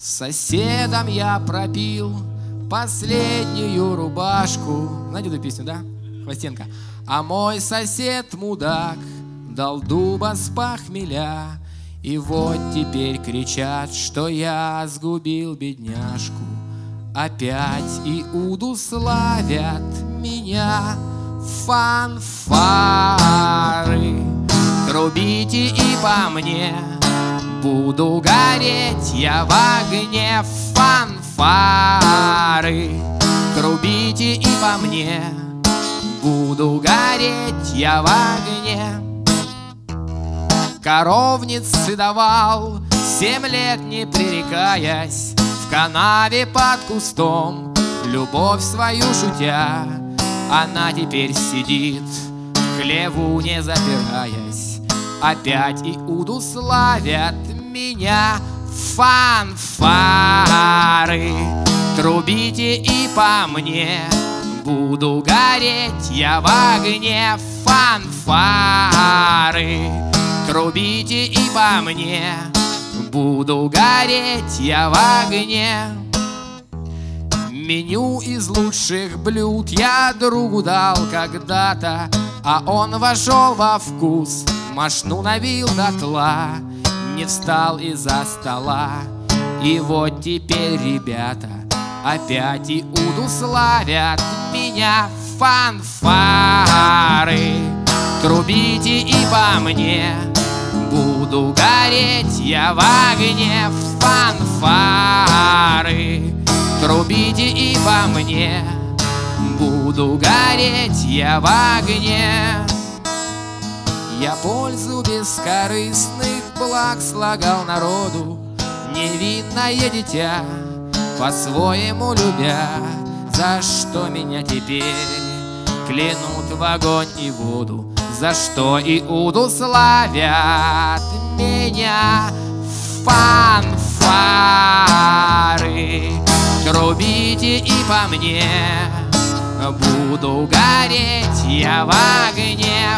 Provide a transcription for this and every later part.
соседом я пропил последнюю рубашку. Знаете эту песню, да? Хвостенко. А мой сосед мудак дал дуба с похмеля. И вот теперь кричат, что я сгубил бедняжку. Опять Иуду славят меня. Фанфары трубите и по мне, буду гореть я в огне. Фанфары трубите и по мне, буду гореть я в огне. Коровницы давал 7 лет, не пререкаясь, в канаве под кустом, любовь свою шутя. Она теперь сидит в хлеву, не запираясь. Опять Иуду славят меня. Фанфары трубите и по мне, буду гореть я в огне. Фанфары трубите и по мне, буду гореть я в огне. Меню из лучших блюд я другу дал когда-то, а он вошел во вкус, мошну навил дотла, не встал из-за стола. И вот теперь, ребята, опять Иуду славят меня. Фанфары трубите и по мне, буду гореть я в огне. Фанфары трубите и по мне, буду гореть я в огне. Я пользу бескорыстных благ слагал народу, невинное дитя, по-своему любя. За что меня теперь клянут в огонь и воду? За что Иуду славят меня? Фанфары трубите и по мне, буду гореть я в огне.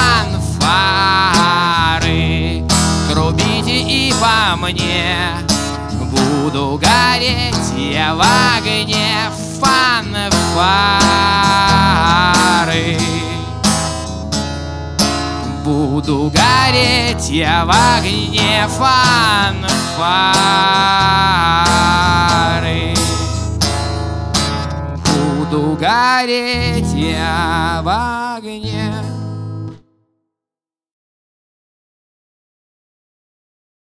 Фанфары трубите и по мне, буду гореть я в огне. Фанфары буду гореть я в огне. Фанфары буду гореть я в огне.